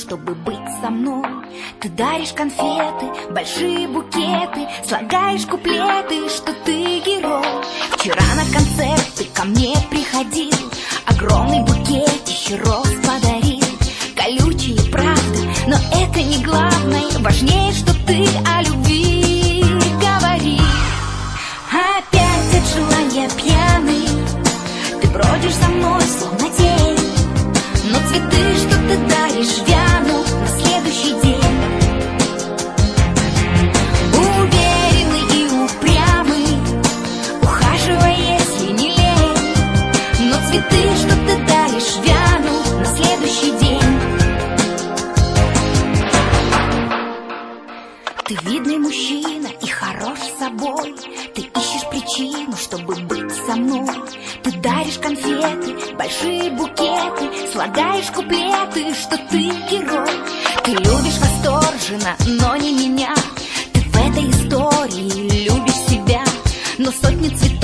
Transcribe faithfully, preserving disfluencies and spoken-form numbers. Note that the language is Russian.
чтобы быть со мной. Ты даришь конфеты, большие букеты, слагаешь куплеты, что ты герой. Вчера на концерт ты ко мне приходил, огромный букетище роз подарил. Колючие, правда, но это не главное, важнее, что ты о любви говоришь. Опять от желания пьяный, ты бродишь со мной, словно тень, но цветы, что ты даришь, вянут на следующий день. Уверенный и упрямый, ухаживай, если не лень, но цветы, что ты даришь, вянут на следующий день. Ты видный мужчина и хорош собой, ты ищешь причину, чтобы быть со мной. Ты даришь конфеты, большие букеты, слагаешь куплеты, что ты герой. Ты любишь восторженно, но не меня. Ты в этой истории любишь себя, но сотни цветов